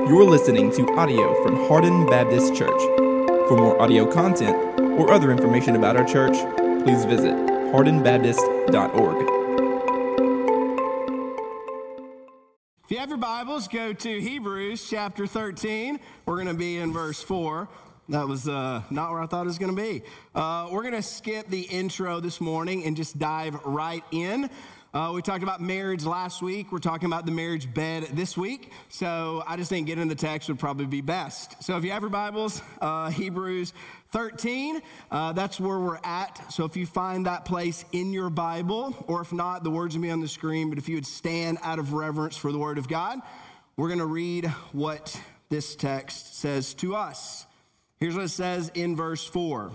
You're listening to audio from Hardin Baptist Church. For more audio content or other information about our church, please visit hardinbaptist.org. If you have your Bibles, go to Hebrews chapter 13. We're going to be in verse 4. That was not where I thought it was going to be. We're going to skip the intro this morning and just dive right in. We talked about marriage last week. We're talking about the marriage bed this week. So I just think getting the text would probably be best. So if you have your Bibles, Hebrews 13, that's where we're at. So if you find that place in your Bible, or if not, the words will be on the screen. But if you would stand out of reverence for the Word of God, we're going to read what this text says to us. Here's what it says in verse 4.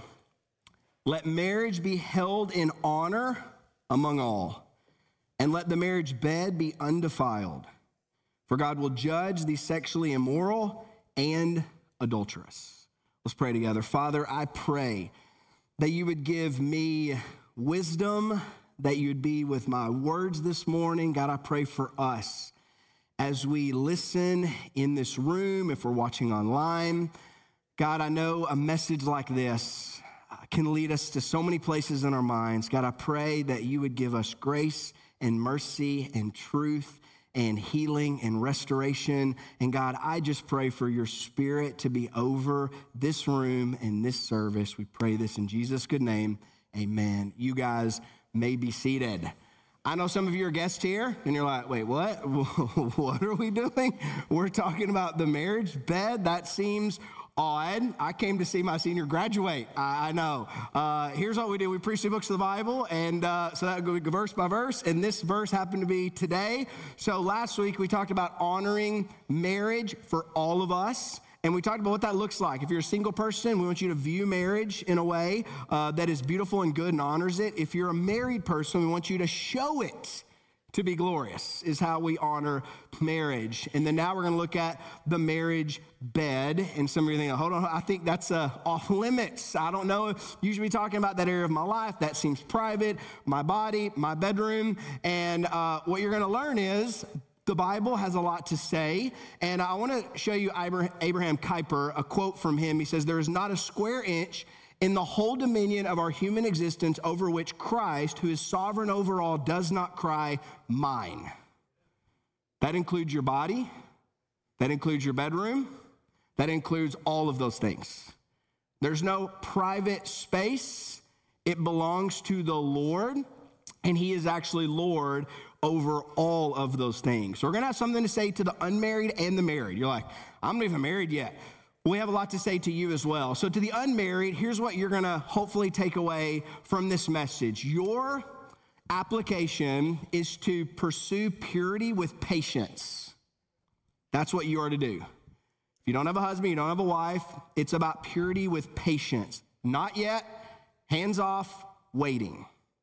Let marriage be held in honor among all, and let the marriage bed be undefiled. For God will judge the sexually immoral and adulterous. Let's pray together. Father, I pray that you would give me wisdom, that you'd be with my words this morning. God, I pray for us as we listen in this room, if we're watching online. God, I know a message like this can lead us to so many places in our minds. God, I pray that you would give us grace and mercy and truth and healing and restoration. And God, I just pray for your Spirit to be over this room and this service. We pray this in Jesus' good name. Amen. You guys may be seated. I know some of you are guests here, and you're like, wait, what? What are we doing? We're talking about the marriage bed. That seems odd. I came to see my senior graduate. I know. Here's what we do. We preach the books of the Bible, and so that would go verse by verse, and this verse happened to be today. So last week we talked about honoring marriage for all of us, and we talked about what that looks like. If you're a single person, we want you to view marriage in a way that is beautiful and good and honors it. If you're a married person, we want you to show it to be glorious, is how we honor marriage. And then now we're going to look at the marriage bed. And some of you think, hold on, I think that's off limits. I don't know. You should be talking about that area of my life. That seems private, my body, my bedroom. And what you're going to learn is the Bible has a lot to say. And I want to show you Abraham Kuyper, a quote from him. He says, there is not a square inch in the whole dominion of our human existence over which Christ, who is sovereign over all, does not cry, mine. That includes your body. That includes your bedroom. That includes all of those things. There's no private space. It belongs to the Lord, and he is actually Lord over all of those things. So we're going to have something to say to the unmarried and the married. You're like, I'm not even married yet. We have a lot to say to you as well. So to the unmarried, here's what you're going to hopefully take away from this message. Your application is to pursue purity with patience. That's what you are to do. If you don't have a husband, you don't have a wife, it's about purity with patience. Not yet, hands off, waiting.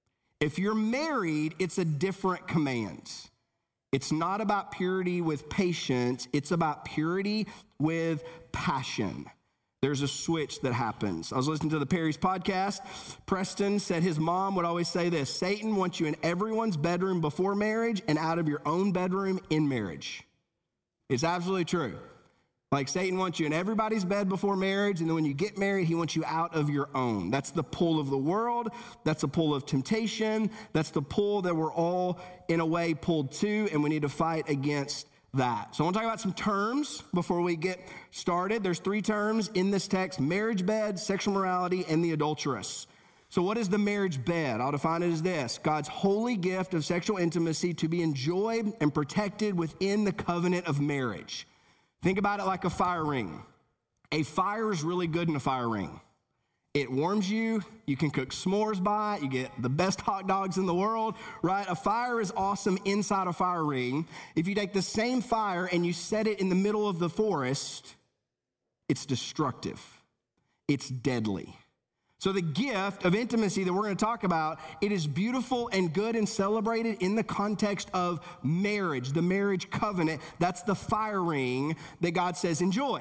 If you're married, it's a different command. It's not about purity with patience. It's about purity with passion. There's a switch that happens. I was listening to the Perry's podcast. Preston said his mom would always say this: Satan wants you in everyone's bedroom before marriage and out of your own bedroom in marriage. It's absolutely true. Like Satan wants you in everybody's bed before marriage, and then when you get married, he wants you out of your own. That's the pull of the world. That's the pull of temptation. That's the pull that we're all, in a way, pulled to, and we need to fight against that. So I want to talk about some terms before we get started. There's 3 terms in this text: marriage bed, sexual morality, and the adulteress. So what is the marriage bed? I'll define it as this: God's holy gift of sexual intimacy to be enjoyed and protected within the covenant of marriage. Think about it like a fire ring. A fire is really good in a fire ring. It warms you. You can cook s'mores by it. You get the best hot dogs in the world, right? A fire is awesome inside a fire ring. If you take the same fire and you set it in the middle of the forest, it's destructive. It's deadly. So the gift of intimacy that we're going to talk about, it is beautiful and good and celebrated in the context of marriage, the marriage covenant. That's the fire ring that God says enjoy.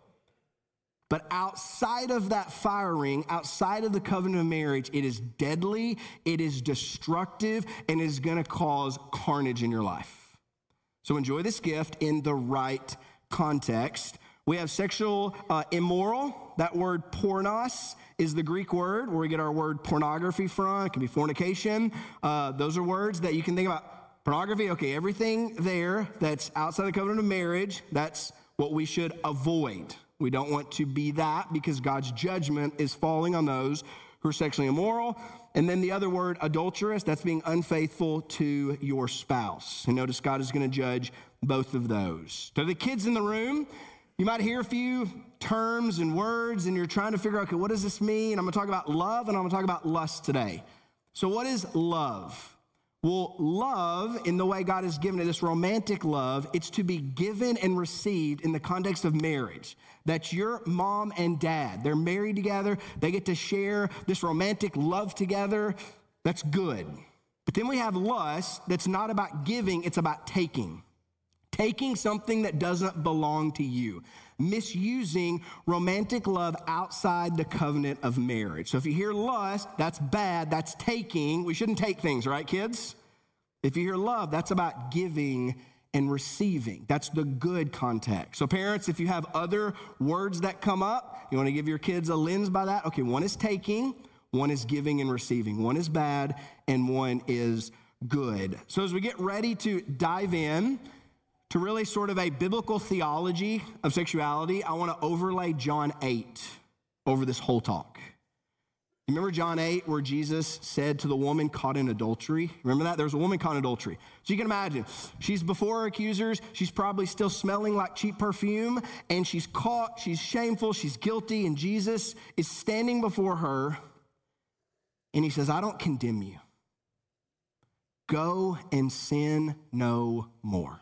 But outside of that fire ring, outside of the covenant of marriage, it is deadly, it is destructive, and it is going to cause carnage in your life. So enjoy this gift in the right context. We have sexual immoral. That word pornos is the Greek word where we get our word pornography from. It can be fornication. Those are words that you can think about. Pornography, okay, everything there that's outside the covenant of marriage, that's what we should avoid. We don't want to be that because God's judgment is falling on those who are sexually immoral. And then the other word, adulterous, that's being unfaithful to your spouse. And notice God is going to judge both of those. To the kids in the room, you might hear a few terms and words and you're trying to figure out, okay, what does this mean? I'm going to talk about love and I'm going to talk about lust today. So what is love? Well, love, in the way God has given it, this romantic love, it's to be given and received in the context of marriage. That's your mom and dad. They're married together. They get to share this romantic love together. That's good. But then we have lust that's not about giving, it's about taking. Taking something that doesn't belong to you. Misusing romantic love outside the covenant of marriage. So if you hear lust, that's bad, that's taking. We shouldn't take things, right, kids? If you hear love, that's about giving and receiving. That's the good context. So parents, if you have other words that come up, you want to give your kids a lens by that. Okay, one is taking, one is giving and receiving. One is bad and one is good. So as we get ready to dive in to really sort of a biblical theology of sexuality, I want to overlay John 8 over this whole talk. You remember John 8 where Jesus said to the woman caught in adultery? Remember that? There was a woman caught in adultery. So you can imagine, she's before her accusers, she's probably still smelling like cheap perfume, and she's caught, she's shameful, she's guilty, and Jesus is standing before her, and he says, I don't condemn you. Go and sin no more.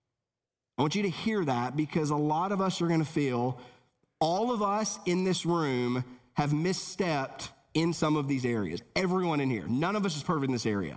I want you to hear that because a lot of us are going to feel, all of us in this room have misstepped in some of these areas. Everyone in here. None of us is perfect in this area.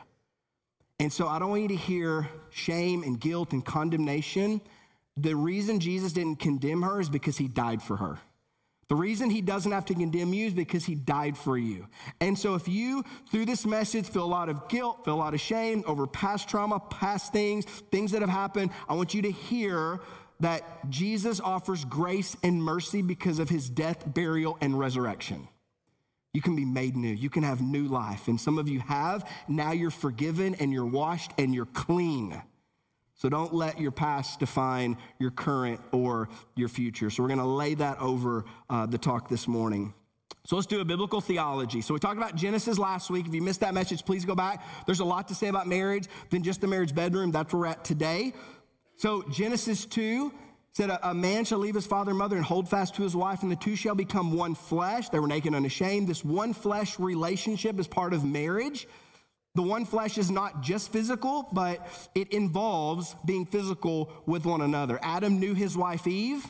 And so I don't want you to hear shame and guilt and condemnation. The reason Jesus didn't condemn her is because he died for her. The reason he doesn't have to condemn you is because he died for you. And so if you, through this message, feel a lot of guilt, feel a lot of shame over past trauma, past things that have happened, I want you to hear that Jesus offers grace and mercy because of his death, burial, and resurrection. You can be made new. You can have new life. And some of you have. Now you're forgiven and you're washed and you're clean. So don't let your past define your current or your future. So we're going to lay that over the talk this morning. So let's do a biblical theology. So we talked about Genesis last week. If you missed that message, please go back. There's a lot to say about marriage than just the marriage bedroom. That's where we're at today. So Genesis 2 said, a man shall leave his father and mother and hold fast to his wife, and the two shall become one flesh. They were naked and unashamed. This one flesh relationship is part of marriage. The one flesh is not just physical, but it involves being physical with one another. Adam knew his wife Eve,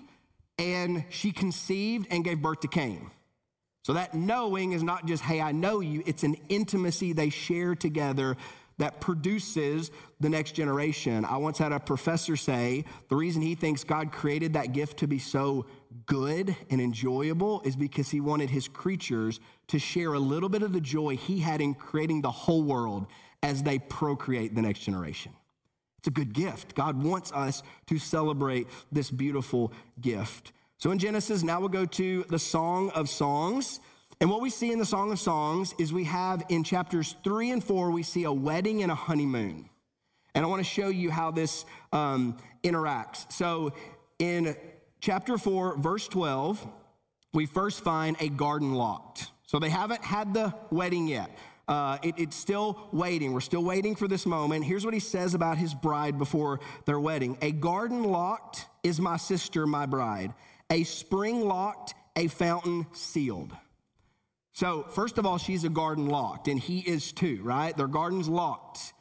and she conceived and gave birth to Cain. So that knowing is not just, hey, I know you. It's an intimacy they share together that produces the next generation. I once had a professor say the reason he thinks God created that gift to be so good and enjoyable is because he wanted his creatures to share a little bit of the joy he had in creating the whole world as they procreate the next generation. It's a good gift. God wants us to celebrate this beautiful gift. So in Genesis, now we'll go to the Song of Songs. And what we see in the Song of Songs is we have in chapters 3 and 4, we see a wedding and a honeymoon. And I want to show you how this interacts. So in chapter 4, verse 12, we first find a garden locked. So they haven't had the wedding yet. It's still waiting. We're still waiting for this moment. Here's what he says about his bride before their wedding. A garden locked is my sister, my bride. A spring locked, a fountain sealed. So first of all, she's a garden locked, and he is too, right? Their garden's locked.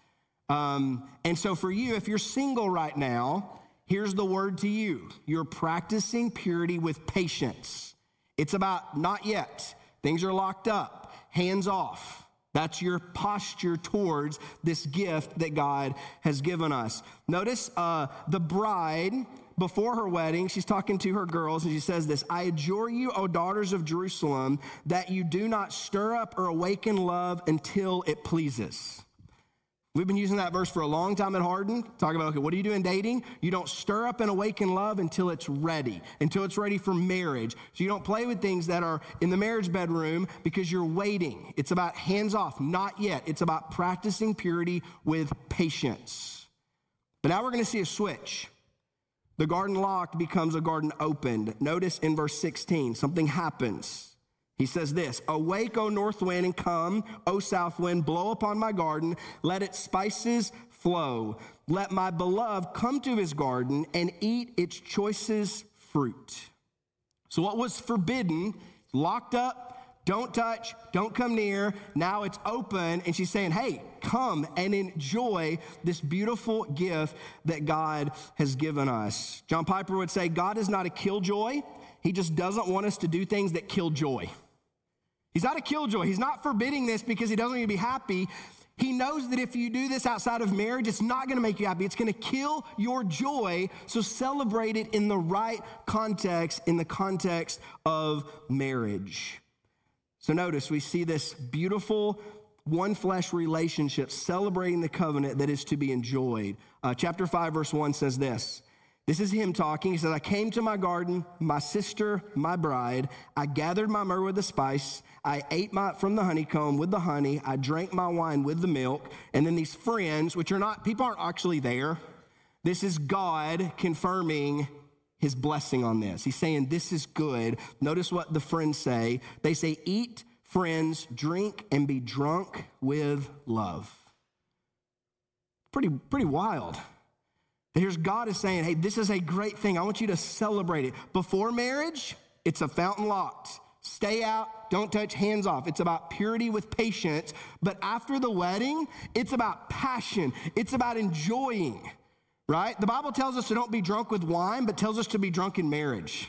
And so for you, if you're single right now, here's the word to you. You're practicing purity with patience. It's about not yet. Things are locked up, hands off. That's your posture towards this gift that God has given us. Notice the bride, before her wedding, she's talking to her girls, and she says this, I adjure you, O daughters of Jerusalem, that you do not stir up or awaken love until it pleases. We've been using that verse for a long time at Hardin, talking about, okay, what do you do in dating? You don't stir up and awaken love until it's ready for marriage. So you don't play with things that are in the marriage bedroom because you're waiting. It's about hands off, not yet. It's about practicing purity with patience. But now we're going to see a switch. The garden locked becomes a garden opened. Notice in verse 16, something happens. He says this, awake, O north wind, and come, O south wind, blow upon my garden. Let its spices flow. Let my beloved come to his garden and eat its choicest fruit. So what was forbidden, locked up, don't touch, don't come near. Now it's open, and she's saying, hey, come and enjoy this beautiful gift that God has given us. John Piper would say, God is not a killjoy. He just doesn't want us to do things that kill joy. He's not a killjoy. He's not forbidding this because he doesn't want you to be happy. He knows that if you do this outside of marriage, it's not going to make you happy. It's going to kill your joy. So celebrate it in the right context, in the context of marriage. So notice we see this beautiful one flesh relationship celebrating the covenant that is to be enjoyed. Chapter 5, verse 1 says this. This is him talking. He says, I came to my garden, my sister, my bride. I gathered my myrrh with the spice. I ate from the honeycomb with the honey. I drank my wine with the milk. And then these friends, which are not, people aren't actually there. This is God confirming his blessing on this. He's saying, this is good. Notice what the friends say. They say, eat, friends, drink, and be drunk with love. Pretty wild. Here's God is saying, hey, this is a great thing. I want you to celebrate it. Before marriage, it's a fountain locked. Stay out, don't touch, hands off. It's about purity with patience. But after the wedding, it's about passion. It's about enjoying, right? The Bible tells us to don't be drunk with wine, but tells us to be drunk in marriage.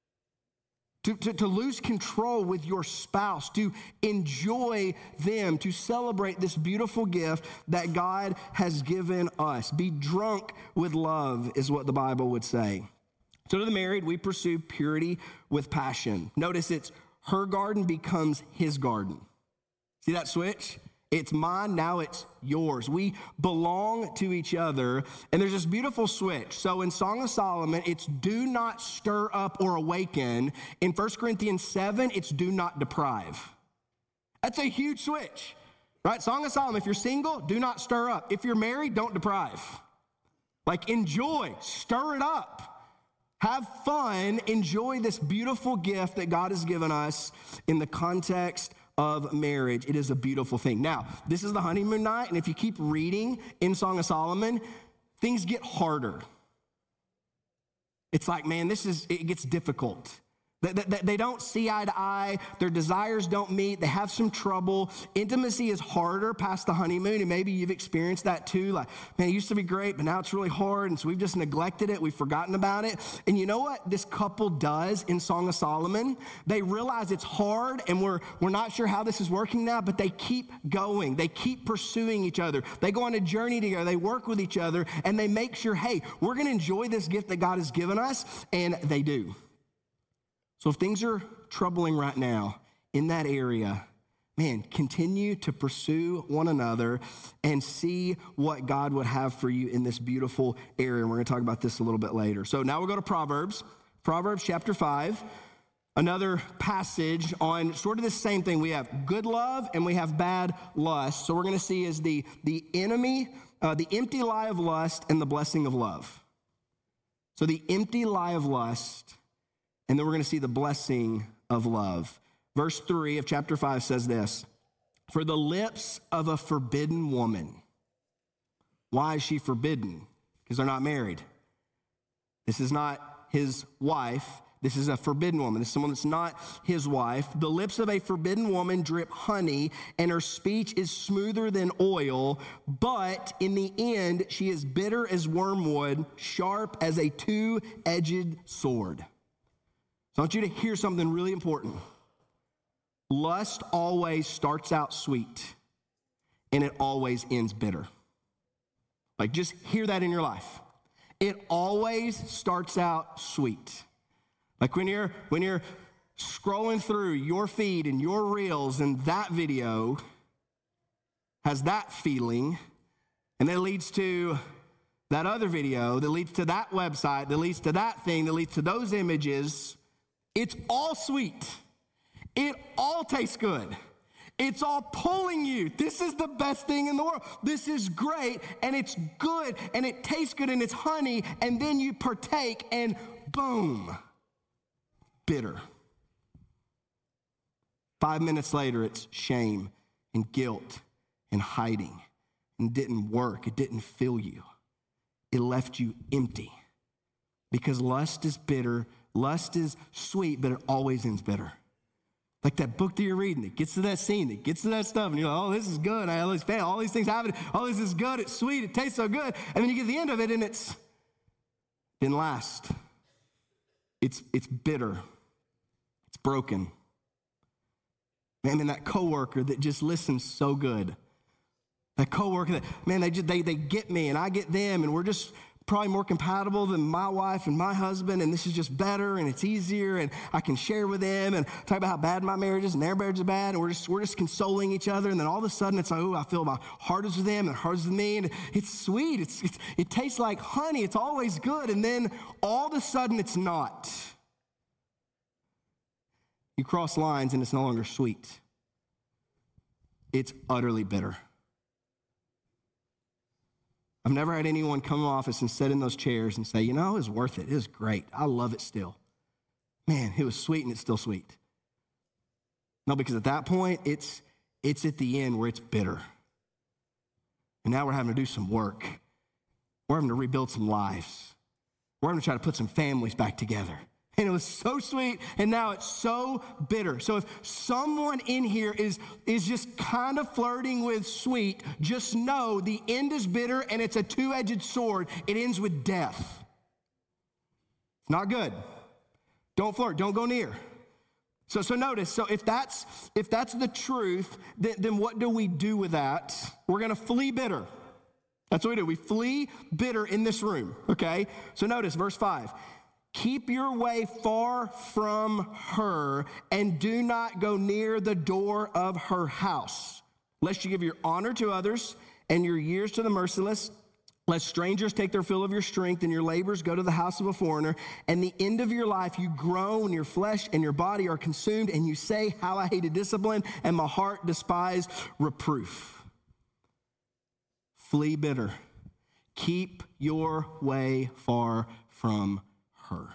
To lose control with your spouse, to enjoy them, to celebrate this beautiful gift that God has given us. Be drunk with love is what the Bible would say. So to the married, we pursue purity with passion. Notice it's her garden becomes his garden. See that switch? It's mine, now it's yours. We belong to each other, and there's this beautiful switch. So in Song of Solomon, it's do not stir up or awaken. In 1 Corinthians 7, it's do not deprive. That's a huge switch, right? Song of Solomon, if you're single, do not stir up. If you're married, don't deprive. Like enjoy, stir it up. Have fun, enjoy this beautiful gift that God has given us in the context of marriage. It is a beautiful thing. Now, this is the honeymoon night, and if you keep reading in Song of Solomon, things get harder. It's like, man, it gets difficult. They don't see eye to eye. Their desires don't meet. They have some trouble. Intimacy is harder past the honeymoon, and maybe you've experienced that too. Like, man, it used to be great, but now it's really hard, and so we've just neglected it. We've forgotten about it. And you know what this couple does in Song of Solomon? They realize it's hard, and we're not sure how this is working now, but they keep going. They keep pursuing each other. They go on a journey together. They work with each other, and they make sure, hey, we're going to enjoy this gift that God has given us, and they do. So if things are troubling right now in that area, man, continue to pursue one another and see what God would have for you in this beautiful area. And we're going to talk about this a little bit later. So now we'll go to Proverbs chapter 5, another passage on sort of the same thing. We have good love and we have bad lust. So we're going to see is the enemy, the empty lie of lust and the blessing of love. So the empty lie of lust, and then we're going to see the blessing of love. Verse 3 of chapter 5 says this, for the lips of a forbidden woman. Why is she forbidden? Because they're not married. This is not his wife. This is a forbidden woman. This is someone that's not his wife. The lips of a forbidden woman drip honey, and her speech is smoother than oil, but in the end, she is bitter as wormwood, sharp as a two-edged sword. So I want you to hear something really important. Lust always starts out sweet, and it always ends bitter. Like, just hear that in your life. It always starts out sweet. Like when you're scrolling through your feed and your reels, and that video has that feeling, And that leads to that other video, that leads to that website, that leads to that thing, that leads to those images. It's all sweet. It all tastes good. It's all pulling you. This is the best thing in the world. This is great, and it's good, and it tastes good, and it's honey, and then you partake, and boom, bitter. 5 minutes later, it's shame and guilt and hiding. And didn't work. It didn't fill you. It left you empty. Because lust is bitter. Lust is sweet, but it always ends bitter. Like that book that you're reading, it gets to that scene, it gets to that stuff, and you're like, oh, this is good. I always fail. All these things happen. Oh, this is good. It's sweet. It tastes so good. And then you get to the end of it, and it didn't last. It's bitter. It's broken. Man, that coworker that just listens so good. That coworker that, man, they get me, and I get them, and we're just probably more compatible than my wife and my husband, and this is just better, and it's easier, and I can share with them and talk about how bad my marriage is and their marriage is bad, and we're just consoling each other, and then all of a sudden it's like, oh, I feel my heart is with them and their heart is with me, and it's sweet, it tastes like honey, it's always good, and then all of a sudden it's not. You cross lines and it's no longer sweet. It's utterly bitter. I've never had anyone come to my office and sit in those chairs and say, you know, it was worth it. It was great. I love it still. Man, it was sweet and it's still sweet. No, because at that point, it's at the end where it's bitter. And now we're having to do some work. We're having to rebuild some lives. We're having to try to put some families back together. And it was so sweet, and now it's so bitter. So if someone in here is just kind of flirting with sweet, just know the end is bitter, and it's a two-edged sword. It ends with death. It's not good. Don't flirt. Don't go near. So notice, so if that's the truth, then what do we do with that? We're going to flee bitter. That's what we do. We flee bitter in this room, okay? So notice verse 5. Keep your way far from her, and do not go near the door of her house, lest you give your honor to others and your years to the merciless, lest strangers take their fill of your strength and your labors go to the house of a foreigner, and the end of your life you groan, your flesh and your body are consumed, and you say, how I hated discipline, and my heart despised reproof. Flee bitter. Keep your way far from her.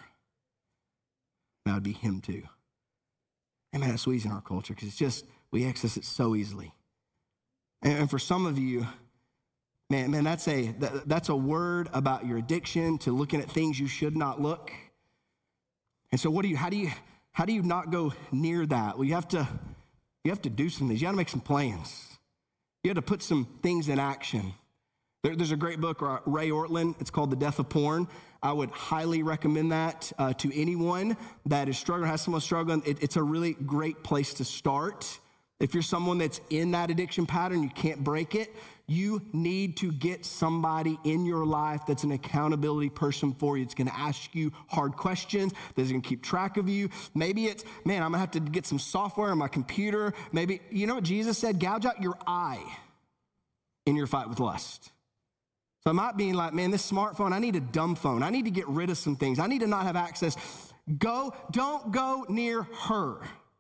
That would be him too. And man, that's so easy in our culture because it's just, we access it so easily. And for some of you, man, that's a word about your addiction to looking at things you should not look. And so how do you not go near that? Well, you have to do some things. You got to make some plans. You have to put some things in action. There's a great book, Ray Ortlund. It's called The Death of Porn. I would highly recommend that to anyone that is struggling, has someone struggling. It's a really great place to start. If you're someone that's in that addiction pattern, you can't break it, you need to get somebody in your life that's an accountability person for you. It's going to ask you hard questions. That's going to keep track of you. Maybe it's, man, I'm going to have to get some software on my computer. Maybe, you know what Jesus said? Gouge out your eye in your fight with lust. So it might be like, man, this smartphone, I need a dumb phone. I need to get rid of some things. I need to not have access. Don't go near her.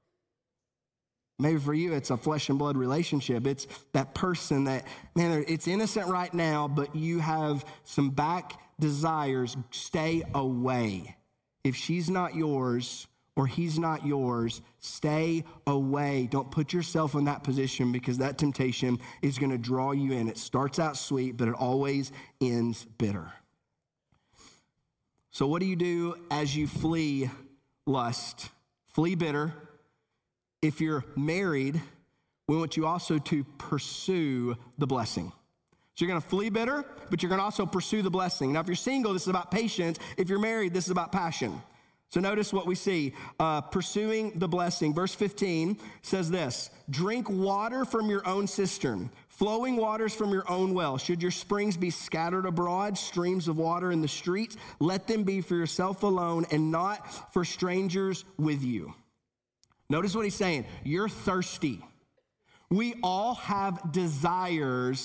Maybe for you, it's a flesh and blood relationship. It's that person that, man, it's innocent right now, but you have some back desires. Stay away. If she's not yours or he's not yours, stay away. Don't put yourself in that position because that temptation is going to draw you in. It starts out sweet, but it always ends bitter. So what do you do as you flee lust? Flee bitter. If you're married, we want you also to pursue the blessing. So you're going to flee bitter, but you're going to also pursue the blessing. Now, if you're single, this is about patience. If you're married, this is about passion. So notice what we see, pursuing the blessing. Verse 15 says this, drink water from your own cistern, flowing waters from your own well. Should your springs be scattered abroad, streams of water in the streets, let them be for yourself alone and not for strangers with you. Notice what he's saying, you're thirsty. We all have desires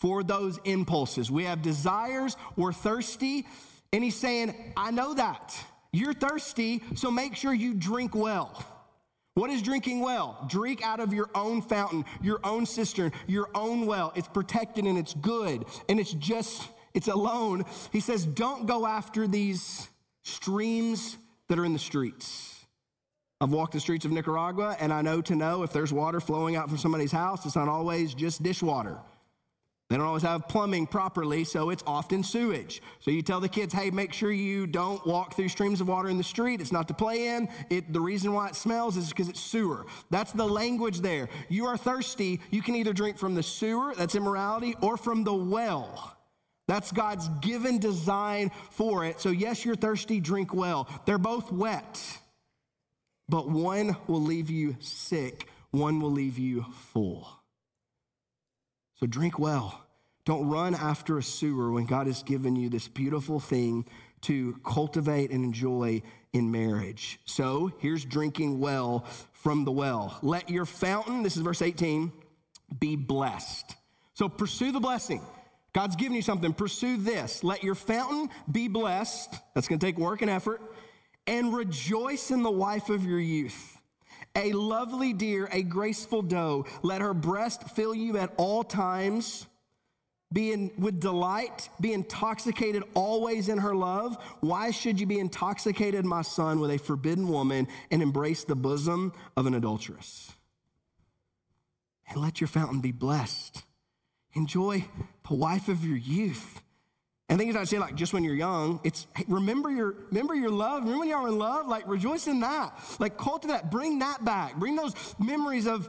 for those impulses. We have desires, we're thirsty, and he's saying, I know that. You're thirsty, so make sure you drink well. What is drinking well? Drink out of your own fountain, your own cistern, your own well. It's protected and it's good, and it's alone. He says, don't go after these streams that are in the streets. I've walked the streets of Nicaragua, and I know if there's water flowing out from somebody's house, it's not always just dishwater. They don't always have plumbing properly, so it's often sewage. So you tell the kids, hey, make sure you don't walk through streams of water in the street. It's not to play in. The reason why it smells is because it's sewer. That's the language there. You are thirsty. You can either drink from the sewer, that's immorality, or from the well. That's God's given design for it. So yes, you're thirsty, drink well. They're both wet, but one will leave you sick. One will leave you full. So drink well. Don't run after a sewer when God has given you this beautiful thing to cultivate and enjoy in marriage. So here's drinking well from the well. Let your fountain, this is verse 18, be blessed. So pursue the blessing. God's given you something. Pursue this. Let your fountain be blessed. That's going to take work and effort. And rejoice in the wife of your youth. A lovely deer, a graceful doe, let her breast fill you at all times. With delight, be intoxicated always in her love. Why should you be intoxicated, my son, with a forbidden woman and embrace the bosom of an adulteress? And let your fountain be blessed. Enjoy the wife of your youth. And I think he's not saying like just when you're young. It's hey, remember your love. Remember when you are in love. Like rejoice in that. Like cultivate that. Bring that back. Bring those memories of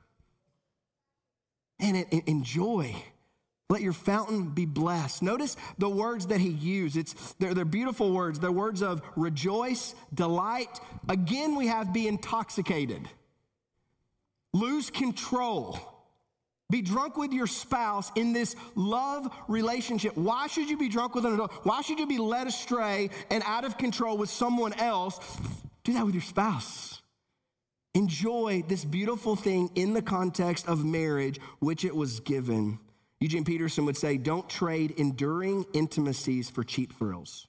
and enjoy. Let your fountain be blessed. Notice the words that he used. They're beautiful words. They're words of rejoice, delight. Again, we have be intoxicated. Lose control. Be drunk with your spouse in this love relationship. Why should you be drunk with an adult? Why should you be led astray and out of control with someone else? Do that with your spouse. Enjoy this beautiful thing in the context of marriage, which it was given. Eugene Peterson would say, don't trade enduring intimacies for cheap thrills.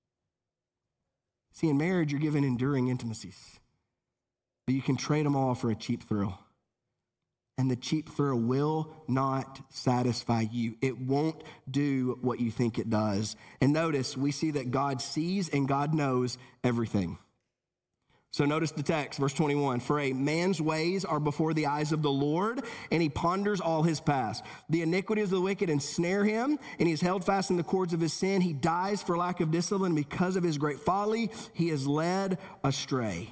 See, in marriage, you're given enduring intimacies, but you can trade them all for a cheap thrill. And the cheap thrill will not satisfy you. It won't do what you think it does. And notice, we see that God sees and God knows everything. So notice the text, verse 21. For a man's ways are before the eyes of the Lord, and he ponders all his past. The iniquities of the wicked ensnare him, and he is held fast in the cords of his sin. He dies for lack of discipline. Because of his great folly, he is led astray.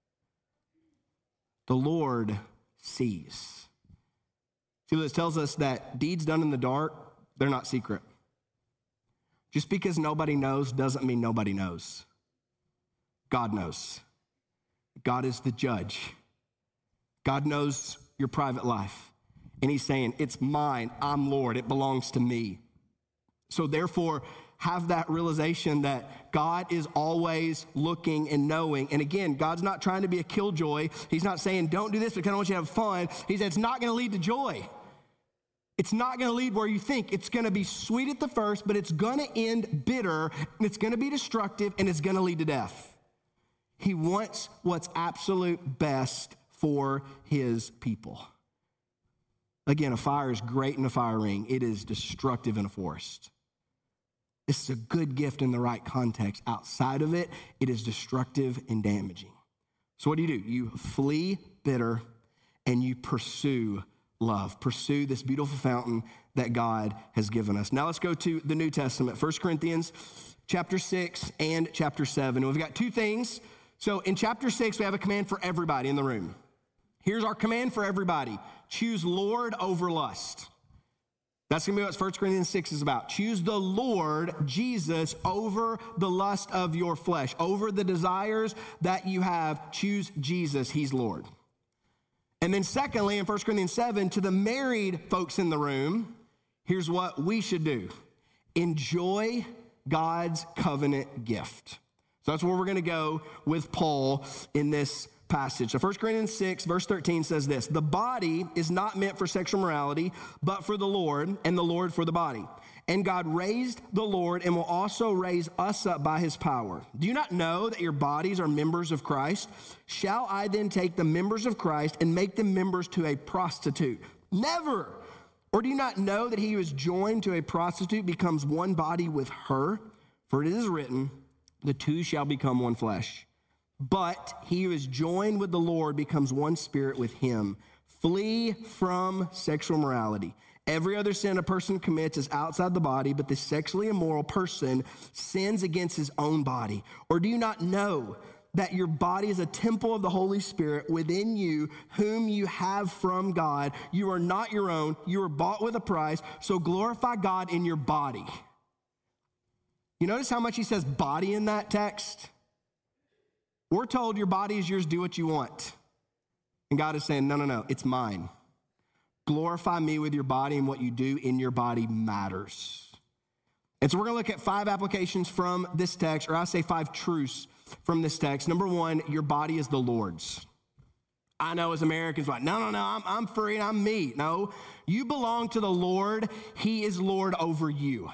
The Lord sees. See, this tells us that deeds done in the dark, they're not secret. Just because nobody knows doesn't mean nobody knows. God knows. God is the judge. God knows your private life. And he's saying, it's mine, I'm Lord, it belongs to me. So therefore, have that realization that God is always looking and knowing. And again, God's not trying to be a killjoy. He's not saying, don't do this because I want you to have fun. He said, it's not going to lead to joy. It's not going to lead where you think. It's going to be sweet at the first, but it's going to end bitter, and it's going to be destructive, and it's going to lead to death. He wants what's absolute best for his people. Again, a fire is great in a fire ring. It is destructive in a forest. This is a good gift in the right context. Outside of it, it is destructive and damaging. So what do? You flee bitter and you pursue love. Pursue this beautiful fountain that God has given us. Now let's go to the New Testament, 1 Corinthians chapter 6 and chapter 7. And we've got two things. So in chapter 6, we have a command for everybody in the room. Here's our command for everybody. Choose Lord over lust. That's going to be what 1 Corinthians 6 is about. Choose the Lord Jesus over the lust of your flesh, over the desires that you have. Choose Jesus. He's Lord. And then secondly, in 1 Corinthians 7, to the married folks in the room, here's what we should do. Enjoy God's covenant gift. So that's where we're going to go with Paul in this passage. So 1 Corinthians 6, verse 13 says this: the body is not meant for sexual morality, but for the Lord, and the Lord for the body. And God raised the Lord and will also raise us up by his power. Do you not know that your bodies are members of Christ? Shall I then take the members of Christ and make them members to a prostitute? Never. Or do you not know that he who is joined to a prostitute becomes one body with her? For it is written, the two shall become one flesh. But he who is joined with the Lord becomes one spirit with him. Flee from sexual morality. Every other sin a person commits is outside the body, but the sexually immoral person sins against his own body. Or do you not know that your body is a temple of the Holy Spirit within you, whom you have from God? You are not your own. You are bought with a price, so glorify God in your body. You notice how much he says body in that text? We're told your body is yours, do what you want. And God is saying, no, it's mine. Glorify me with your body, and what you do in your body matters. And so we're gonna look at 5 applications from this text, or I say 5 truths from this text. Number 1, your body is the Lord's. I know as Americans, like, no, I'm free and I'm me. No, you belong to the Lord. He is Lord over you.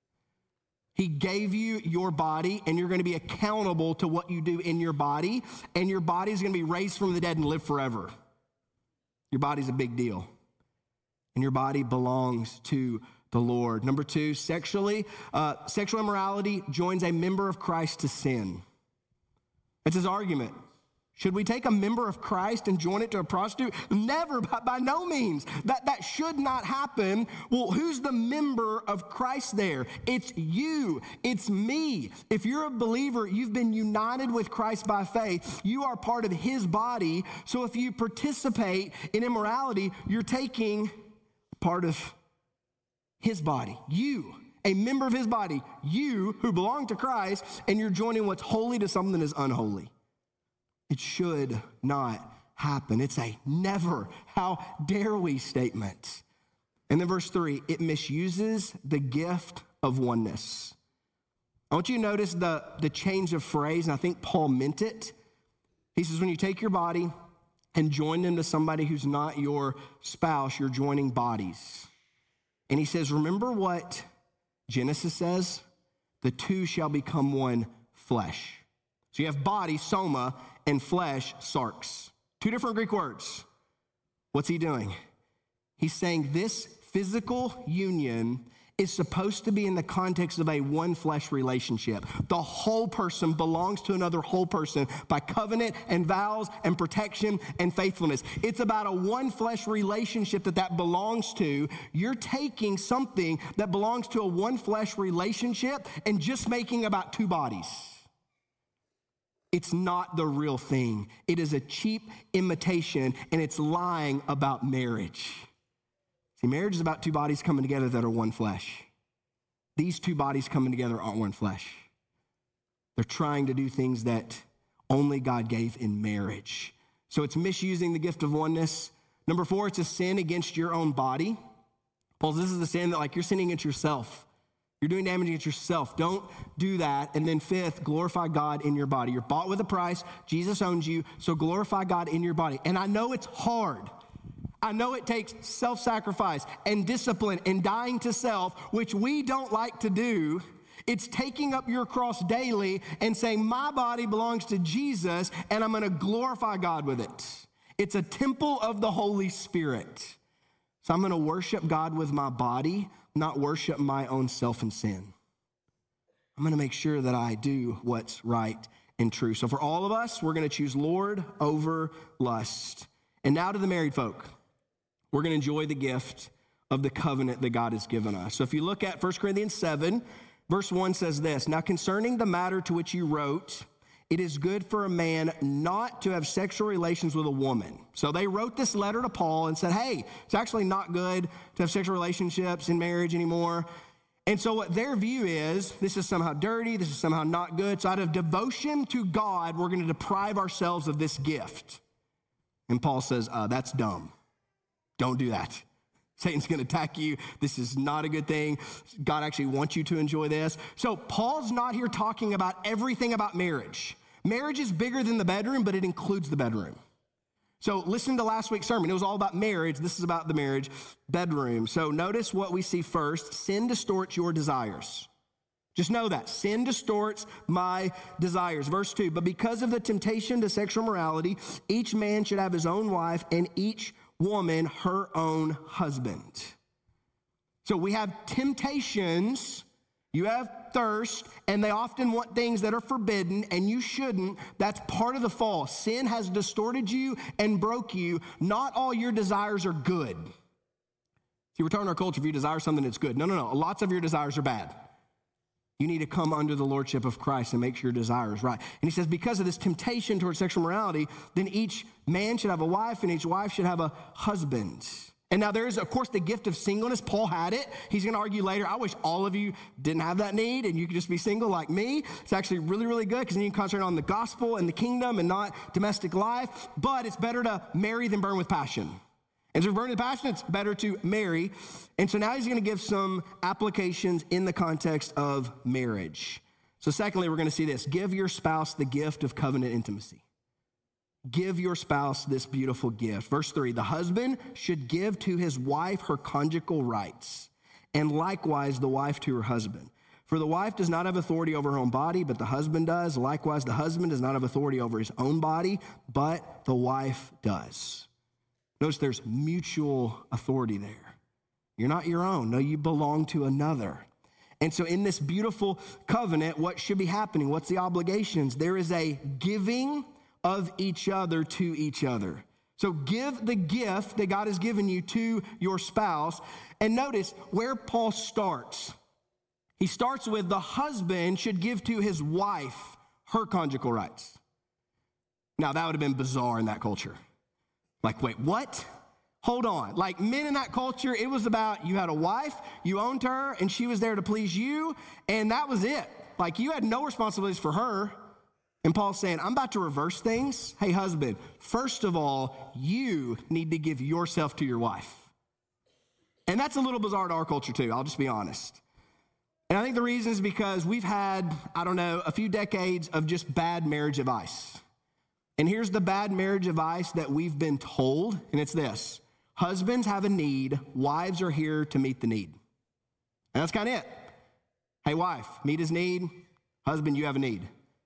He gave you your body, and you're gonna be accountable to what you do in your body, and your body is gonna be raised from the dead and live forever. Your body's a big deal. And your body belongs to the Lord. Number 2, sexual immorality joins a member of Christ to sin. That's his argument. Should we take a member of Christ and join it to a prostitute? Never, by no means. That should not happen. Well, who's the member of Christ there? It's you. It's me. If you're a believer, you've been united with Christ by faith. You are part of his body. So if you participate in immorality, you're taking part of his body. You, a member of his body, you who belong to Christ, and you're joining what's holy to something that is unholy. It should not happen. It's a never, how dare we statement. And then verse 3, it misuses the gift of oneness. I want you to notice the change of phrase, and I think Paul meant it. He says, when you take your body and join them to somebody who's not your spouse, you're joining bodies. And he says, remember what Genesis says? The two shall become one flesh. So you have body, soma, and flesh, sarx. 2 different Greek words. What's he doing? He's saying this physical union is supposed to be in the context of a one flesh relationship. The whole person belongs to another whole person by covenant and vows and protection and faithfulness. It's about a one flesh relationship that belongs to. You're taking something that belongs to a one flesh relationship and just making about 2 bodies. It's not the real thing. It is a cheap imitation, and it's lying about marriage. See, marriage is about 2 bodies coming together that are one flesh. These 2 bodies coming together aren't one flesh. They're trying to do things that only God gave in marriage. So it's misusing the gift of oneness. Number 4, it's a sin against your own body. Paul says this is the sin that like you're sinning against yourself. You're doing damage against yourself. Don't do that. And then 5th, glorify God in your body. You're bought with a price. Jesus owns you. So glorify God in your body. And I know it's hard. I know it takes self-sacrifice and discipline and dying to self, which we don't like to do. It's taking up your cross daily and saying, my body belongs to Jesus, and I'm going to glorify God with it. It's a temple of the Holy Spirit. So I'm going to worship God with my body, not worship my own self and sin. I'm going to make sure that I do what's right and true. So for all of us, we're going to choose Lord over lust. And now to the married folk. We're going to enjoy the gift of the covenant that God has given us. So if you look at 1 Corinthians 7, verse 1 says this, now concerning the matter to which you wrote, it is good for a man not to have sexual relations with a woman. So they wrote this letter to Paul and said, hey, it's actually not good to have sexual relationships in marriage anymore. And so what their view is, this is somehow dirty, this is somehow not good. So out of devotion to God, we're going to deprive ourselves of this gift. And Paul says, that's dumb. Don't do that. Satan's going to attack you. This is not a good thing. God actually wants you to enjoy this. So Paul's not here talking about everything about marriage, Marriage is bigger than the bedroom, but it includes the bedroom. So listen to last week's sermon. It was all about marriage. This is about the marriage bedroom. So notice what we see first. Sin distorts your desires. Just know that. Sin distorts my desires. Verse 2, but because of the temptation to sexual morality, each man should have his own wife and each woman her own husband. So we have temptations, you have thirst, and they often want things that are forbidden, and you shouldn't. That's part of the fall. Sin has distorted you and broke you. Not all your desires are good. See, we're talking our culture, if you desire something, it's good. No. Lots of your desires are bad. You need to come under the lordship of Christ and make sure your desire is right. And he says, because of this temptation towards sexual morality, then each man should have a wife and each wife should have a husband. And now there is, of course, the gift of singleness. Paul had it. He's going to argue later, I wish all of you didn't have that need and you could just be single like me. It's actually really, really good because then you can concentrate on the gospel and the kingdom and not domestic life. But it's better to marry than burn with passion. And so if burn with passion, it's better to marry. And so now he's going to give some applications in the context of marriage. So secondly, we're going to see this. Give your spouse the gift of covenant intimacy. Give your spouse this beautiful gift. Verse 3, the husband should give to his wife her conjugal rights, and likewise the wife to her husband. For the wife does not have authority over her own body, but the husband does. Likewise, the husband does not have authority over his own body, but the wife does. Notice there's mutual authority there. You're not your own. No, you belong to another. And so in this beautiful covenant, what should be happening? What's the obligations? There is a giving of each other to each other. So give the gift that God has given you to your spouse. And notice where Paul starts. He starts with the husband should give to his wife her conjugal rights. Now that would have been bizarre in that culture. Like, wait, what? Hold on. Like men in that culture, it was about you had a wife, you owned her, and she was there to please you, and that was it. Like you had no responsibilities for her. And Paul's saying, I'm about to reverse things. Hey, husband, first of all, you need to give yourself to your wife. And that's a little bizarre to our culture too, I'll just be honest. And I think the reason is because we've had, a few decades of just bad marriage advice. And here's the bad marriage advice that we've been told, and it's this. Husbands have a need, wives are here to meet the need. And that's kind of it. Hey, wife, meet his need. Husband, you have a need.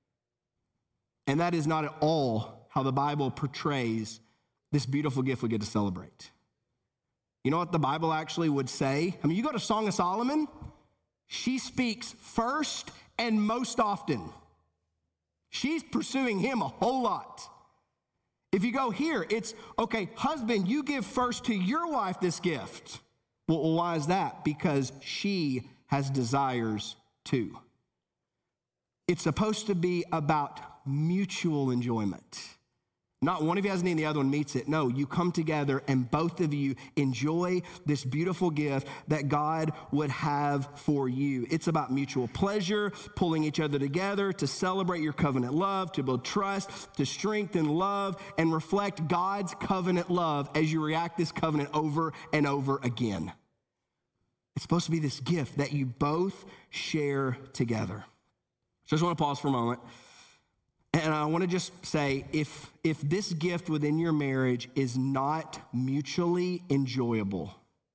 And that is not at all how the Bible portrays this beautiful gift we get to celebrate. You know what the Bible actually would say? You go to Song of Solomon, she speaks first and most often. She's pursuing him a whole lot. If you go here, it's, okay, husband, you give first to your wife this gift. Well, why is that? Because she has desires too. It's supposed to be about mutual enjoyment. Not one of you has a need and the other one meets it. No, you come together and both of you enjoy this beautiful gift that God would have for you. It's about mutual pleasure, pulling each other together to celebrate your covenant love, to build trust, to strengthen love, and reflect God's covenant love as you react this covenant over and over again. It's supposed to be this gift that you both share together. So I just want to pause for a moment. And I want to just say, if this gift within your marriage is not mutually enjoyable,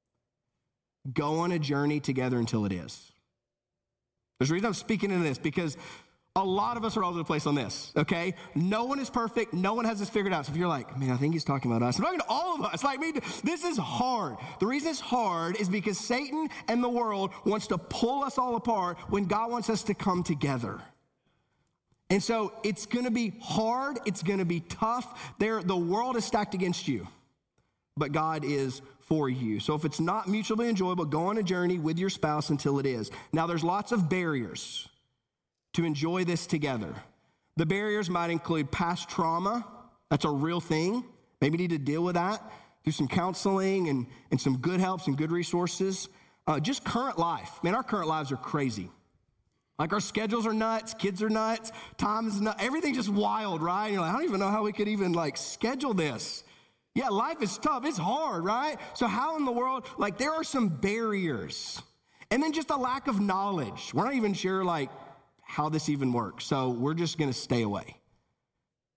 go on a journey together until it is. There's a reason I'm speaking into this, because a lot of us are all over the place on this, okay? No one is perfect. No one has this figured out. So if you're like, man, I think he's talking about us. I'm talking to all of us. Like me, this is hard. The reason it's hard is because Satan and the world wants to pull us all apart when God wants us to come together. And so it's going to be hard. It's going to be tough. The world is stacked against you, but God is for you. So if it's not mutually enjoyable, go on a journey with your spouse until it is. Now, there's lots of barriers to enjoy this together. The barriers might include past trauma. That's a real thing. Maybe you need to deal with that through some counseling and some good help, some good resources. Just current life. Man, our current lives are crazy. Like our schedules are nuts, kids are nuts, time is nuts, everything's just wild, right? And you're like, I don't even know how we could even schedule this. Yeah, life is tough, it's hard, right? So how in the world, there are some barriers. And then just a lack of knowledge. We're not even sure how this even works. So we're just gonna stay away.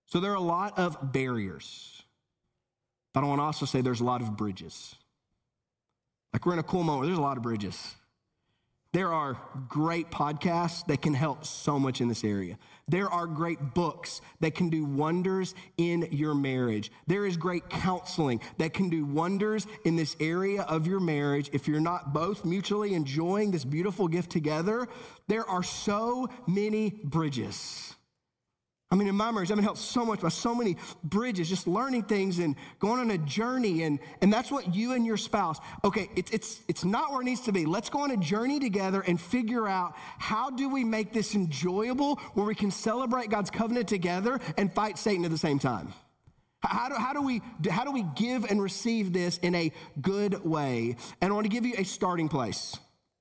So there are a lot of barriers. But I want to also say there's a lot of bridges. Like we're in a cool moment. There's a lot of bridges. There are great podcasts that can help so much in this area. There are great books that can do wonders in your marriage. There is great counseling that can do wonders in this area of your marriage. If you're not both mutually enjoying this beautiful gift together, there are so many bridges. I mean, in my marriage, I've been helped so much by so many bridges, just learning things and going on a journey. And that's what you and your spouse, okay, it's not where it needs to be. Let's go on a journey together and figure out how do we make this enjoyable where we can celebrate God's covenant together and fight Satan at the same time. How do we give and receive this in a good way? And I want to give you a starting place.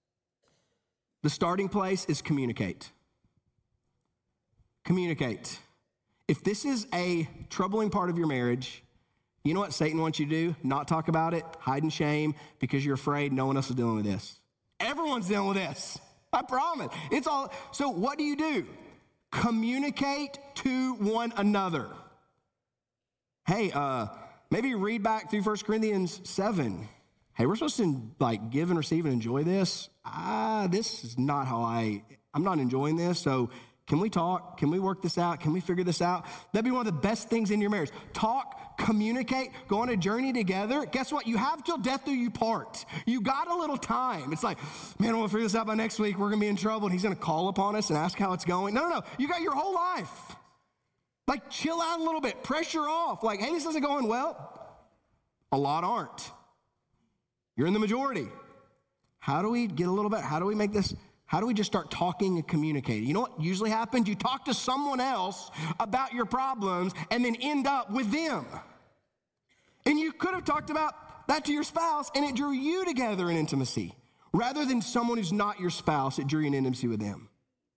The starting place is communicate. Communicate. If this is a troubling part of your marriage, you know what Satan wants you to do? Not talk about it, hide in shame, because you're afraid no one else is dealing with this. Everyone's dealing with this. I promise. It's all. So what do? Communicate to one another. Hey, maybe read back through 1 Corinthians 7. Hey, we're supposed to give and receive and enjoy this. This is not how I'm not enjoying this, so can we talk? Can we work this out? Can we figure this out? That'd be one of the best things in your marriage. Talk, communicate, go on a journey together. Guess what? You have till death do you part. You got a little time. It's like, man, we'll figure this out by next week. We're going to be in trouble. And he's going to call upon us and ask how it's going. No. You got your whole life. Chill out a little bit. Pressure off. Hey, this isn't going well. A lot aren't. You're in the majority. How do we get a little bit? How do we make this? How do we just start talking and communicating? You know what usually happens? You talk to someone else about your problems and then end up with them. And you could have talked about that to your spouse and it drew you together in intimacy. Rather than someone who's not your spouse, it drew you in intimacy with them.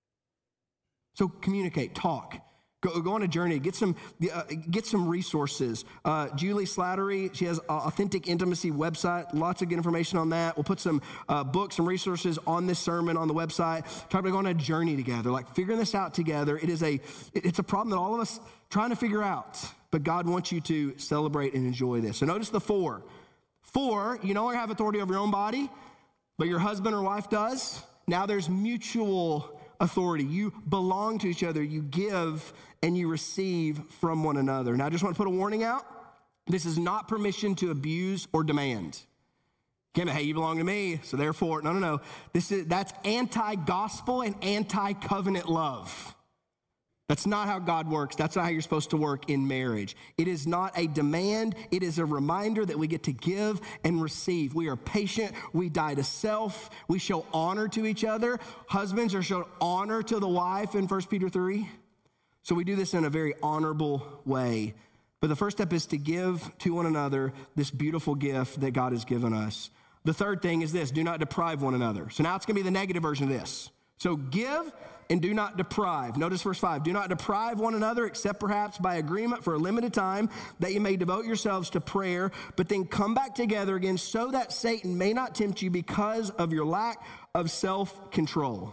So communicate, talk. Go on a journey, get some resources. Julie Slattery, she has an Authentic Intimacy website, lots of good information on that. We'll put some books and resources on this sermon on the website. Talk about going on a journey together, figuring this out together. It's a problem that all of us trying to figure out, but God wants you to celebrate and enjoy this. So notice the 4. 4, you no longer have authority over your own body, but your husband or wife does. Now there's mutual authority. You belong to each other. You give and you receive from one another. Now, I just want to put a warning out. This is not permission to abuse or demand. Can't be, hey, you belong to me, so therefore, no. That's anti-gospel and anti-covenant love. That's not how God works. That's not how you're supposed to work in marriage. It is not a demand. It is a reminder that we get to give and receive. We are patient. We die to self. We show honor to each other. Husbands are shown honor to the wife in 1 Peter 3. So we do this in a very honorable way. But the first step is to give to one another this beautiful gift that God has given us. The third thing is this: do not deprive one another. So now it's going to be the negative version of this. So give and do not deprive. Notice verse 5. Do not deprive one another except perhaps by agreement for a limited time, that you may devote yourselves to prayer, but then come back together again so that Satan may not tempt you because of your lack of self-control.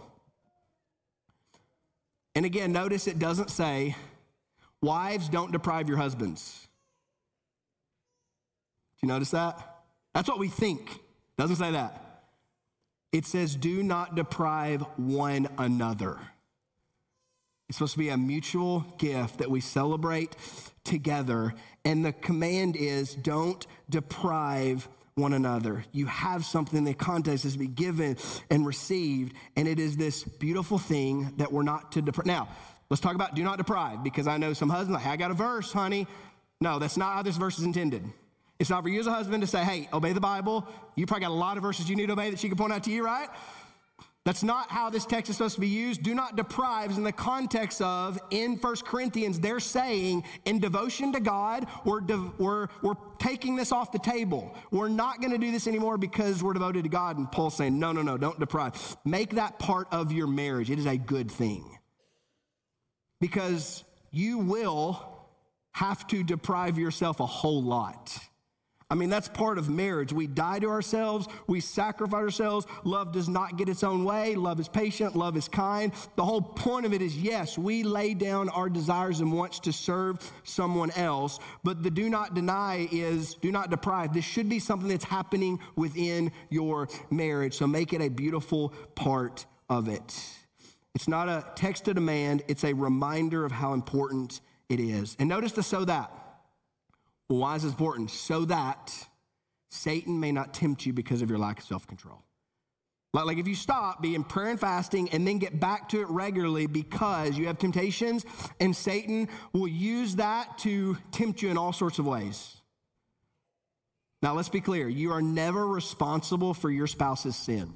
And again, notice it doesn't say, wives, don't deprive your husbands. Do you notice that? That's what we think. It doesn't say that. It says, do not deprive one another. It's supposed to be a mutual gift that we celebrate together. And the command is, don't deprive one another. You have something. The context is to be given and received. And it is this beautiful thing that we're not to deprive. Now, let's talk about do not deprive, because I know some husbands hey, I got a verse, honey. No, that's not how this verse is intended. It's not for you as a husband to say, hey, obey the Bible. You probably got a lot of verses you need to obey that she can point out to you, right? That's not how this text is supposed to be used. Do not deprive is in the context of, in 1 Corinthians, they're saying in devotion to God, we're taking this off the table. We're not going to do this anymore because we're devoted to God. And Paul's saying, no, don't deprive. Make that part of your marriage. It is a good thing. Because you will have to deprive yourself a whole lot. I mean, that's part of marriage. We die to ourselves. We sacrifice ourselves. Love does not get its own way. Love is patient. Love is kind. The whole point of it is, yes, we lay down our desires and wants to serve someone else, but the do not deny is do not deprive. This should be something that's happening within your marriage, so make it a beautiful part of it. It's not a text to demand. It's a reminder of how important it is. And notice the so that. Well, why is this important? So that Satan may not tempt you because of your lack of self-control. Like if you stop, be in prayer and fasting, and then get back to it regularly because you have temptations, and Satan will use that to tempt you in all sorts of ways. Now, let's be clear. You are never responsible for your spouse's sin.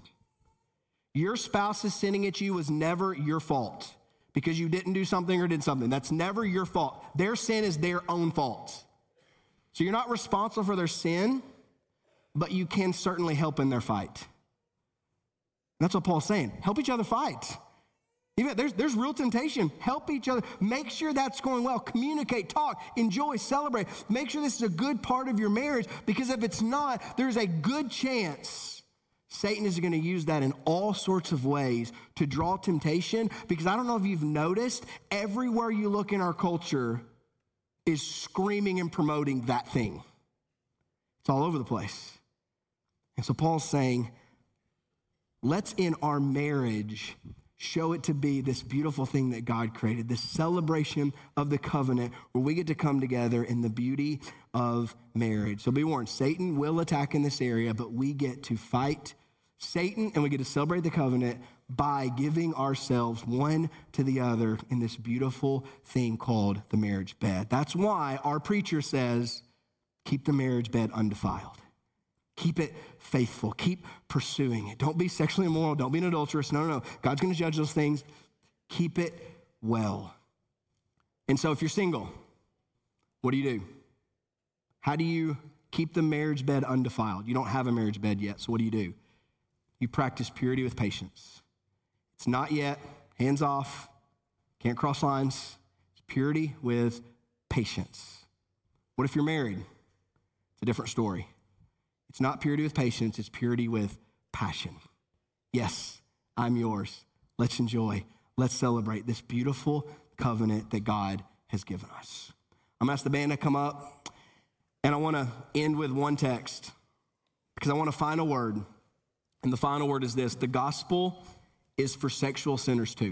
Your spouse's sinning at you was never your fault because you didn't do something or did something. That's never your fault. Their sin is their own fault. So you're not responsible for their sin, but you can certainly help in their fight. And that's what Paul's saying. Help each other fight. Even there's real temptation. Help each other. Make sure that's going well. Communicate, talk, enjoy, celebrate. Make sure this is a good part of your marriage, because if it's not, there's a good chance Satan is going to use that in all sorts of ways to draw temptation. Because I don't know if you've noticed, everywhere you look in our culture is screaming and promoting that thing. It's all over the place. And so Paul's saying, let's in our marriage show it to be this beautiful thing that God created, this celebration of the covenant where we get to come together in the beauty of marriage. So be warned, Satan will attack in this area, but we get to fight Satan and we get to celebrate the covenant by giving ourselves one to the other in this beautiful thing called the marriage bed. That's why our preacher says, keep the marriage bed undefiled. Keep it faithful. Keep pursuing it. Don't be sexually immoral. Don't be an adulteress. No. God's going to judge those things. Keep it well. And so if you're single, what do? How do you keep the marriage bed undefiled? You don't have a marriage bed yet, so what do? You practice purity with patience. It's not yet, hands off, can't cross lines. It's purity with patience. What if you're married? It's a different story. It's not purity with patience, it's purity with passion. Yes, I'm yours. Let's enjoy, let's celebrate this beautiful covenant that God has given us. I'm going to ask the band to come up, and I want to end with one text because I want to find a word, and the final word is this: the gospel is for sexual sinners too.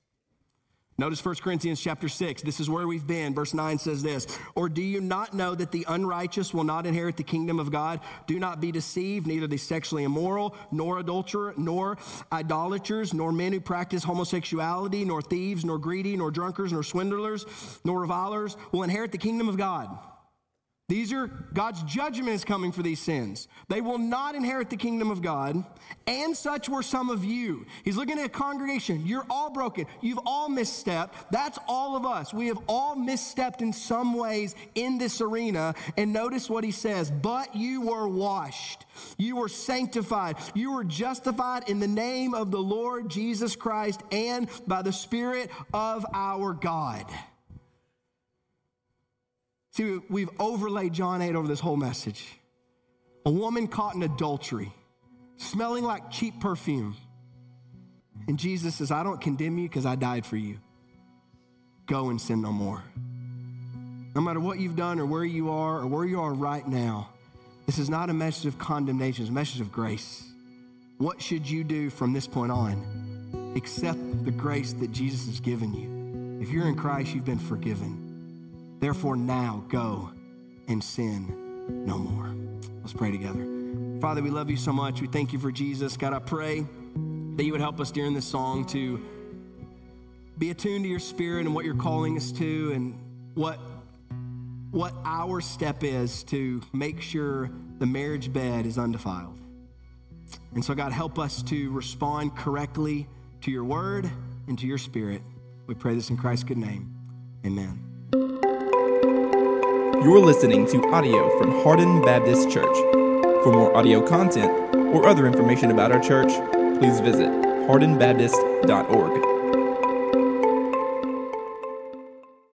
Notice 1 Corinthians chapter 6. This is where we've been. Verse 9 says this: or do you not know that the unrighteous will not inherit the kingdom of God? Do not be deceived, neither the sexually immoral, nor adulterer, nor idolaters, nor men who practice homosexuality, nor thieves, nor greedy, nor drunkards, nor swindlers, nor revilers will inherit the kingdom of God. These are God's judgment is coming for these sins. They will not inherit the kingdom of God, and such were some of you. He's looking at a congregation. You're all broken. You've all misstepped. That's all of us. We have all misstepped in some ways in this arena. And notice what he says: but you were washed. You were sanctified. You were justified in the name of the Lord Jesus Christ and by the Spirit of our God. See, we've overlaid John 8 over this whole message. A woman caught in adultery, smelling like cheap perfume. And Jesus says, I don't condemn you because I died for you. Go and sin no more. No matter what you've done or where you are right now, this is not a message of condemnation, it's a message of grace. What should you do from this point on? Accept the grace that Jesus has given you. If you're in Christ, you've been forgiven. Therefore, now go and sin no more. Let's pray together. Father, we love you so much. We thank you for Jesus. God, I pray that you would help us during this song to be attuned to your Spirit and what you're calling us to, and what our step is to make sure the marriage bed is undefiled. And so, God, help us to respond correctly to your word and to your Spirit. We pray this in Christ's good name. Amen. You're listening to audio from Hardin Baptist Church. For more audio content or other information about our church, please visit hardinbaptist.org.